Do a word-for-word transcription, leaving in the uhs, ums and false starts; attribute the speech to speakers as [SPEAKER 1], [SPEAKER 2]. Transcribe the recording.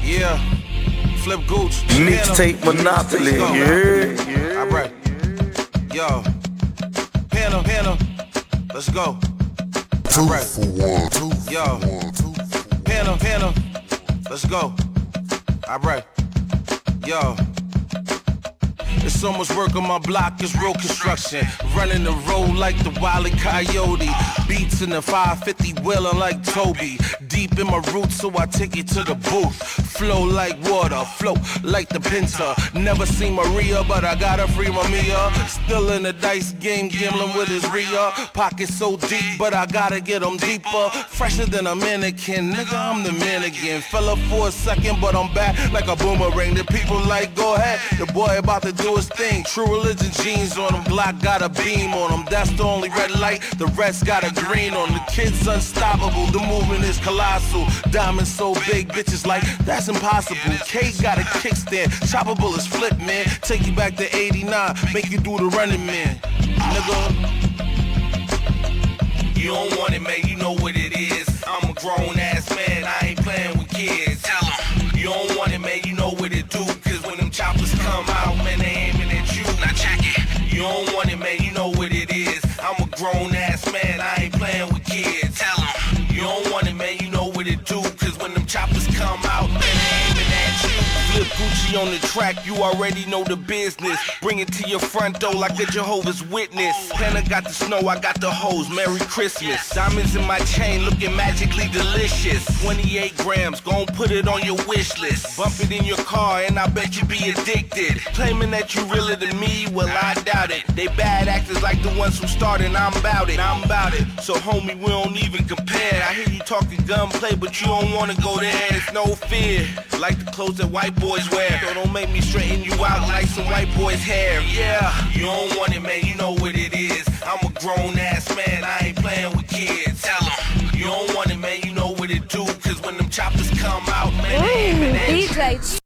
[SPEAKER 1] Yeah, Flip Gooch.
[SPEAKER 2] Mixtape Monopoly, yeah, yeah.
[SPEAKER 1] Alright, yo, Panda, Panda, let's go. Alright, yo, Panda, Panda, let's go. Alright, yo. It's so much work on my block, it's real construction. Running the road like the Wile E. Coyote. Beats in the five fifty wheeler like Toby. Deep in my roots, so I take it to the booth. Flow like water, float like the Pinta. Never seen Maria, but I gotta free Mamiya. Still in the dice game, gambling with his Rhea. Pockets so deep, but I gotta get them deeper. Fresher than a mannequin, nigga, I'm the man again. Fell up for a second, but I'm back like a boomerang. The people like, go ahead, the boy about to do his thing. True religion jeans on him, Glock got a beam on him. That's the only red light, the rest got a green on. The kid's unstoppable, the movement is colossal. Diamonds so big, bitches like, that's impossible. K got a kickstand, choppable as flip, man. Take you back to eighty-nine, make you do the running man. Nigga,
[SPEAKER 3] you don't want it, man, you know what it is. I'm a grown ass man, I ain't playing with kids. Tell them, you don't want it, man, you know what it do. Cause when them choppers come out, man, they aiming at you. Now check it, you don't want it, man, you know what it is. I'm a grown ass man, I ain't playing with kids. Tell them, you don't want it, man, you know what it do. Cause when them choppers come out, man, they aiming at you. Flip Gucci on the track, you already know the business. Bring it to your front door like a Jehovah's Witness. Panda got the snow, I got the hose, Merry Christmas. Diamonds in my chain looking magically delicious. twenty-eight grams, gon' put it on your wish list. Bump it in your car and I bet you be addicted. Claiming that you realer than me, well I doubt it. They bad actors like the ones who started, I'm about it, I'm about it. So homie, we don't even compare. I hear you talking gunplay, but you don't wanna go there. It's no fear, like the clothes that white boys wear. So don't make me straighten you out like some white boys' hair. Yeah, you don't want it, man, you know what it is. I'm a grown ass man, I ain't playing with kids. Tell them, you don't want it, man, you know what it do. Cause when them choppers come out, man, they aiming at you.
[SPEAKER 4] D J